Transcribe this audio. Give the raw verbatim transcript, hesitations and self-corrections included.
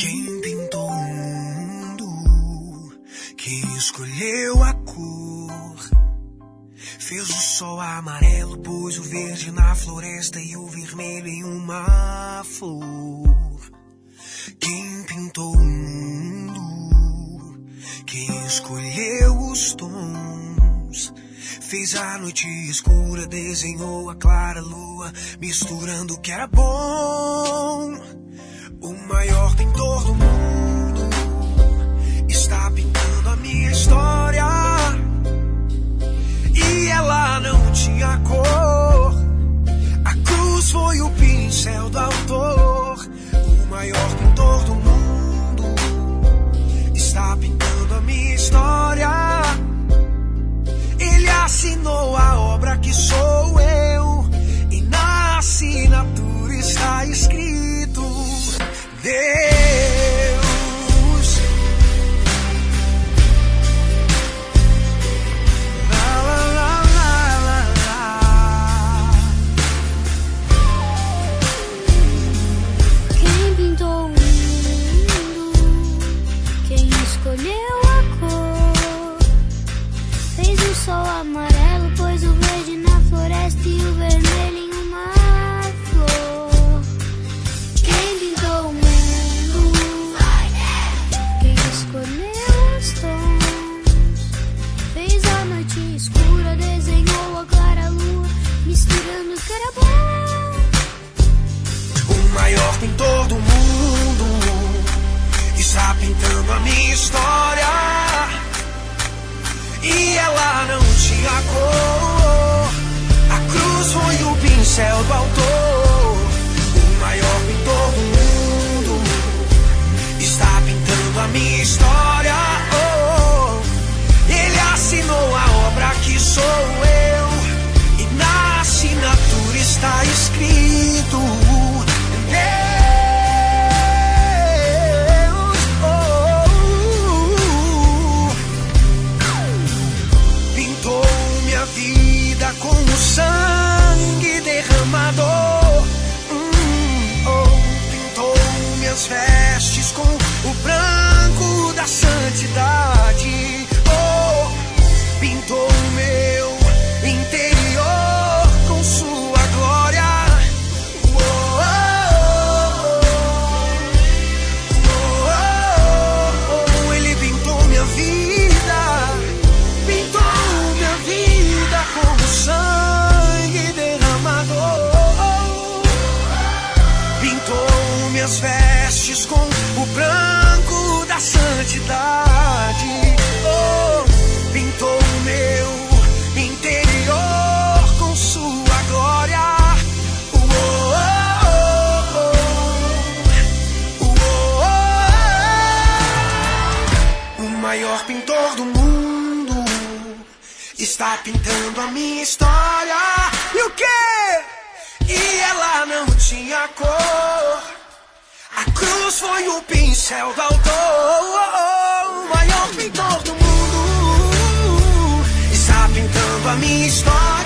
Quem pintou o mundo, quem escolheu a cor, fez o sol amarelo, pôs o verde na floresta e o vermelho em uma flor. Quem pintou o mundo, quem escolheu os tons, fez a noite escura, desenhou a clara lua, misturando o que era bom. O maior pintor do mundo está pintando a minha história, e ela não tinha cor. A cruz foi o pincel do autor. O maior pintor do mundo está pintando a minha história. Ele assinou a obra que sou eu, e na assinatura está escrito Deus. La, la, la, la, la, la. Quem pintou o mundo, quem escolheu a cor, fez o sol amarelo, pôs o verde na floresta e o vermelho em uma flor. Quem pintou o mundo, quem escolheu os tons, fez a noite escura, desenhou a clara lua, misturando o que era bom. O maior pintor do mundo está pintando a minha história, e ela não tinha cor. A cruz foi o pincel do autor. O maior pintor do mundo está pintando a minha história. Oh, ele assinou a obra que sou eu, e na assinatura está escrito Deus. Com o sangue derramador, hum, oh, pintou minhas vestes com o branco da santidade. Oh, pintou meu interior com sua glória. Oh, oh, oh, oh, oh, oh, ele pintou minha vida, pintou minha vida com sangue derramador. Pintou minhas vestes com o branco da santidade. Oh, pintou meu interior com sua glória. Oh, oh, oh, oh, oh. O maior pintor do mundo está pintando a minha história. E o quê? E ela não tinha cor. A cruz foi o pincel do autor. O maior pintor do mundo está pintando a minha história.